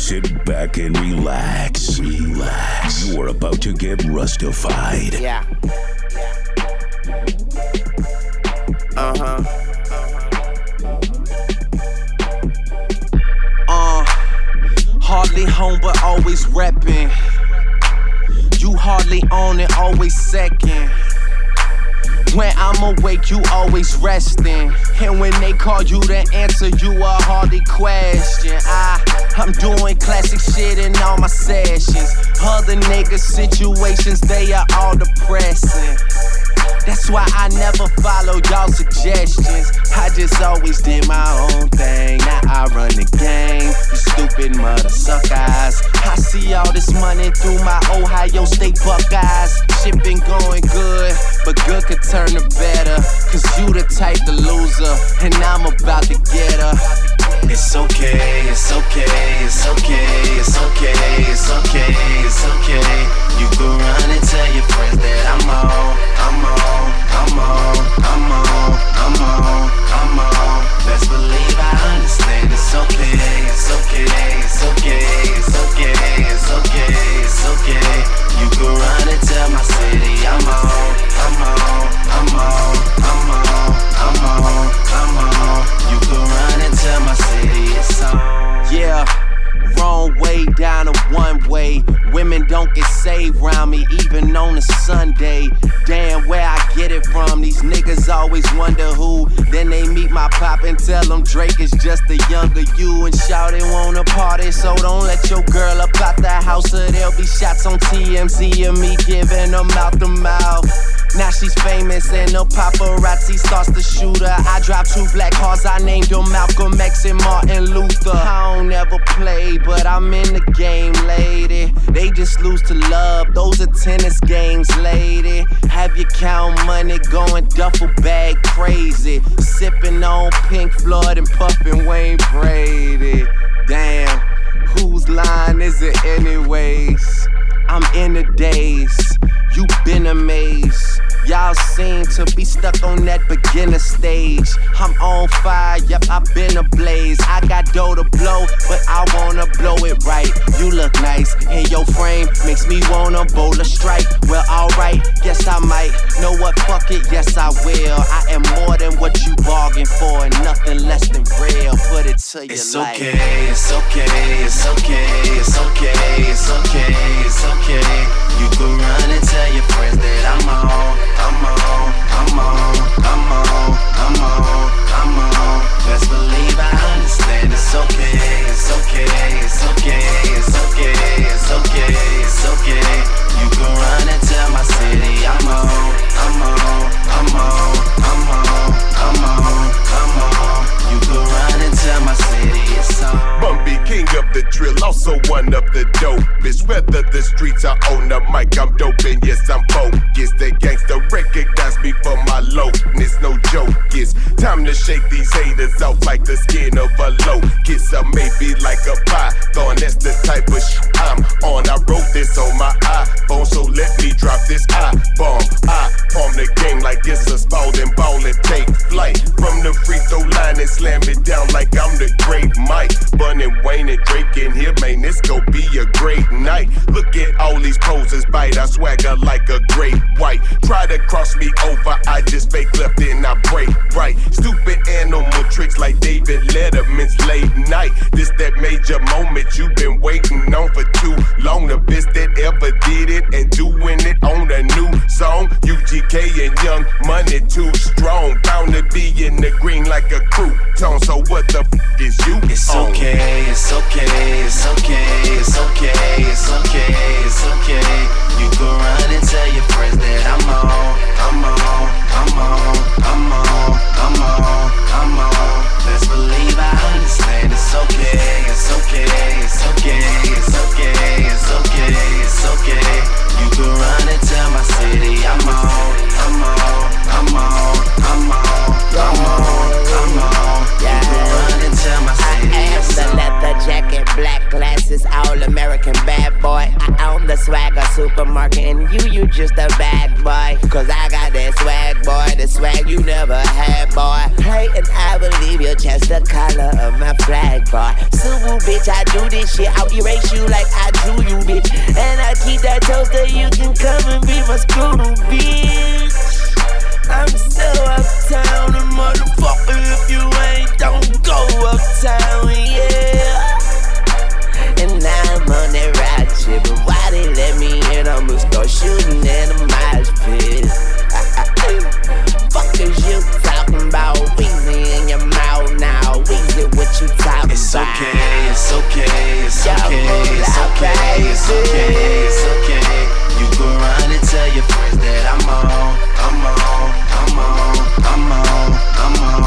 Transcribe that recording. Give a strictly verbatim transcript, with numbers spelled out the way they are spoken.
Sit back and relax. Relax. You are about to get Rustified. Yeah. Uh-huh. Uh, hardly home but always reppin'. You hardly on it, always second. When I'm awake, you always resting. And when they call you to answer, you a hardly question. I, I'm doing classic shit in all my sessions. Other niggas' situations, they are all depressing. That's why I never follow y'all suggestions. I just always did my own thing. Now I run the game. You stupid mother suckers. I see all this money through my Ohio State Buckeyes. Shit been going good, but good could turn to better. Cause you the type to loser, and I'm about to get her. It's okay, it's okay, it's okay, it's okay, it's okay, it's okay. You can run and tell your friends that I'm on, I'm on, I'm on, I'm on, I'm on, I'm on. Best believe I understand. It's okay, it's okay, it's okay, it's okay, it's okay, it's okay. You can run and tell my city I'm on, I'm on, I'm on, I'm on, I'm on, I'm on. You can run and tell my city it's on. Yeah. Wrong way down a one way. Women don't get saved round me, even on a Sunday. Damn, where I get it from. These niggas always wonder who. Then they meet my pop and tell them Drake is just a younger you. And shout they wanna party, so don't let your girl up out the house, or there'll be shots on T M Z of me giving them out the mouth. Now she's famous and the paparazzi starts to shoot her. I dropped two black cars, I named them Malcolm X and Martin Luther. I don't ever play, but I'm in the game, lady. They just lose to love, those are tennis games, lady. Have you count money, going duffel bag crazy. Sipping on Pink Floyd and puffin' Wayne Brady. Damn, whose line is it anyways? I'm in the days, you been amazed. Y'all seem to be stuck on that beginner stage. I'm on fire, yep, I've been ablaze. I got dough to blow, but I wanna blow it right. You look nice, and your frame makes me wanna bowl a strike. Well, alright, guess I might. Know what, fuck it, yes I will. I am more than what you bargained for, and nothing less than real. Put it to your it's life. Okay, it's okay, it's okay, it's okay, it's okay, it's okay. You can run and tell your friends that I'm on, I'm on, I'm on, I'm on, I'm on, I'm on. Best believe I understand. It's okay, it's okay, it's okay, it's okay, it's okay, it's okay. You can run and tell my city I'm on, I'm on, I'm on, I'm on, I'm on, I'm on. You can run and tell my city it's on. Bumby, king of the drill, also one of the dopest. Whether the streets are on the mic, I'm dope and yes, I'm focused. The gangster recognize me for my lowness, no joke. It's time to shake these haters off like the skin of a locust. Or maybe like a python, that's the type of shit I'm on. I wrote this on my iPhone, so let me drop this I-bomb. I palm the game like it's a Spalding ball and take flight. From the free throw line and slam it down like I'm the great Mike. Bun and Wayne and Drake in here, man, this gon' be a great night. Look at all these poses bite, I swagger like a great white. Try to cross me over, I just fake left and I break right. Stupid animal tricks like David Letterman's late night. This that major moment you've been waiting on for too long. The best that ever did it and doing it on a new song. U G K and Young Money too strong. Bound to be in the green like a crouton. So what the f is you It's on? okay, it's okay, it's okay, it's okay, it's okay, it's okay. You can run and tell your friends that I'm on, I'm on, I'm on, I'm on, I'm on, I'm on. Best believe I understand. It's okay, it's okay, it's okay, it's okay, it's okay, it's okay. You can run and tell my city I'm on, I'm on, I'm on, I'm on, I'm on, I'm on. You can run and tell my city it's The on. leather jacket, black glasses, all American bad boy. I own the swagger supermarket, and you, you just a bad boy. Cause I got that swag, boy, the swag you never had, boy. Hey, and I believe you're just the color of my flag, boy. Subaru bitch. I do this shit, I'll erase you like I drew you, bitch. And I keep that toaster, you can come and be my screw, bitch. I'm so uptown, and motherfucker, if you ain't, don't go uptown, yeah. And now I'm on that ride shit, but why they let me in? I'ma start shooting in the mosh pit. Fuck is you talking about? Weezy in your mouth now. Weezy, what you talking it's about? Okay, it's okay, it's okay, it's okay, it's okay, it's okay. You can run and tell your friends that I'm on, I'm on, I'm on, I'm on, I'm on.